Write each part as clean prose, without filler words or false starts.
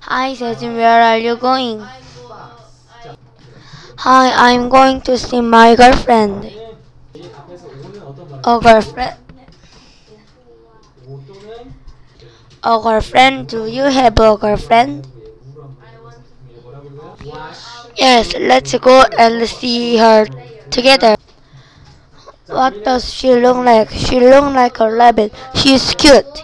Hi, Sejin, where are you going? Hi, I'm going to see my girlfriend. A girlfriend? A girlfriend? Do you have a girlfriend? Yes, let's go and see her together. What does she look like? She looks like a rabbit. She's cute.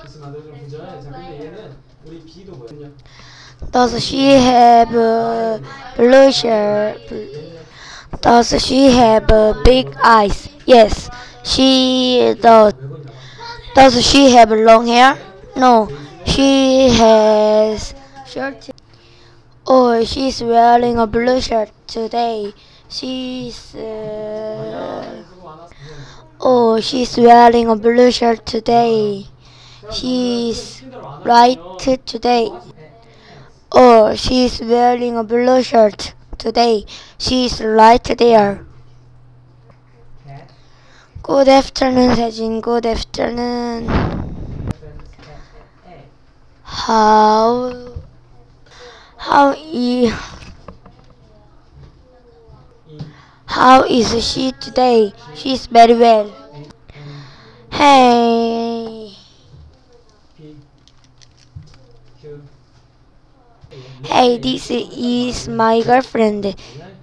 Does she have blue shirt? Does she have big eyes? Yes, she does. Does she have long hair? No, she has short. Oh, she's wearing a blue shirt today. She's Oh, she's wearing a blue shirt today. She's right today. Oh, she's wearing a blue shirt today. She's right there. Good afternoon, Sejin. Good afternoon. How how is how is she today? She's very well. Hey, hey, this is my girlfriend.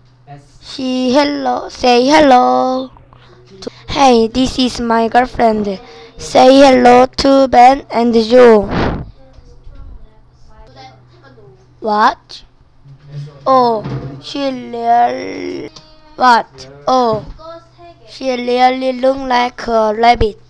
Say hello. Hey, this is my girlfriend. Say hello to Ben and Joe. What? Oh, she really. What? Oh, she really look like a rabbit.